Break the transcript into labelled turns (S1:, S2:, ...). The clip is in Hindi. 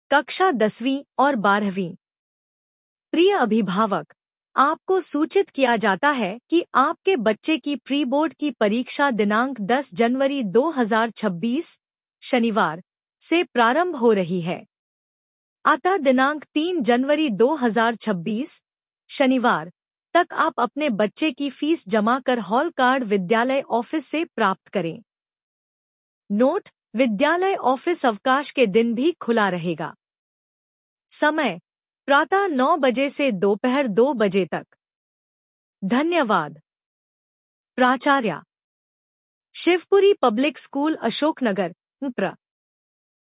S1: कक्षा 10वीं और 12वीं। प्रिय अभिभावक, आपको सूचित किया जाता है कि आपके बच्चे की प्री बोर्ड की परीक्षा दिनांक 10 जनवरी 2026 शनिवार से प्रारंभ हो रही है। अतः दिनांक 3 जनवरी 2026 शनिवार तक आप अपने बच्चे की फीस जमा कर हॉल कार्ड विद्यालय ऑफिस से प्राप्त करें। नोट: विद्यालय ऑफिस अवकाश के दिन भी खुला रहेगा। समय: प्रातः 9 बजे से दोपहर 2 बजे तक। धन्यवाद। प्राचार्य, शिवपुरी पब्लिक स्कूल, अशोकनगर, प्र।